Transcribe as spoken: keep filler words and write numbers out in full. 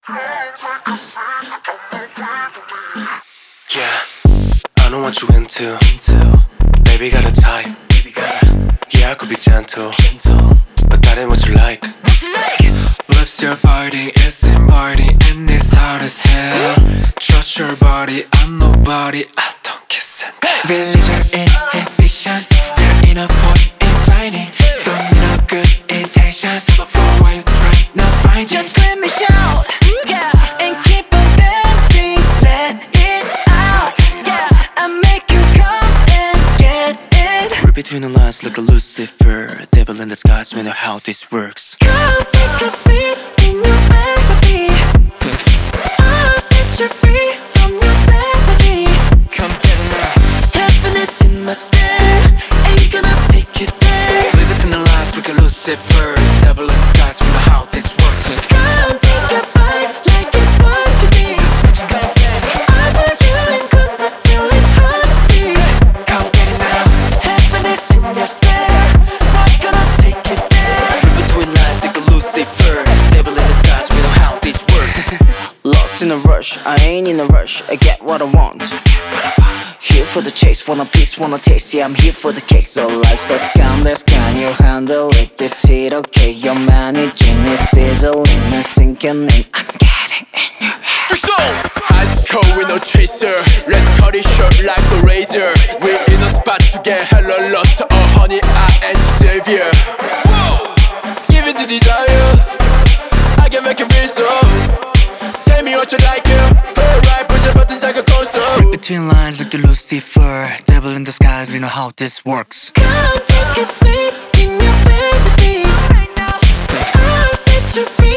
Yeah, I know what you into. Baby got a type. Yeah, I could be gentle, but that ain't what you like. Lips your body, it's inviting, and it's hard as hell. Trust your body, I'm nobody, I don't kiss and tell. Release your inhibitions, there ain't no point in fighting. Don't need no good intentions, so why you trying to find it? Just let me shout, yeah, and keep on dancing, let it out, yeah. I make you come and get it. Read between the lines like a Lucifer, devil in disguise, we know how this works. Come take a seat in your fantasy, I'll set you free from your savagey. Come get it now. Happiness in my stare, ain't gonna take you there. Read between the lines like a Lucifer, devil in disguise, we know how this works. Come take a bite like it's what you need. I push you in closer till it's hard to breathe. Come get it now. Happiness in your stare, not gonna take you there. Read between lines like a Lucifer, devil in disguise, we know how this works. Lost in a rush, I ain't in a rush, I get what I want. Here for the chase, want a piece, want a taste, yeah I'm here for the case. So like this gun, this can you handle it? This heat, okay, you're managing it, sizzling and sinking in. I'm getting in your head. Freak zone! Ice cold with no chaser. Let's cut it short like a razor. We're in a spot to get hella lost. Oh honey, I ain't your savior. Whoa! Give it to desire, I can make you feel so. Tell me what you like, yeah. Alright, push your buttons like a console. Read between lines like the Lucifer, devil in disguise, we know how this works. Come take a seat in your fantasy, I'll set you free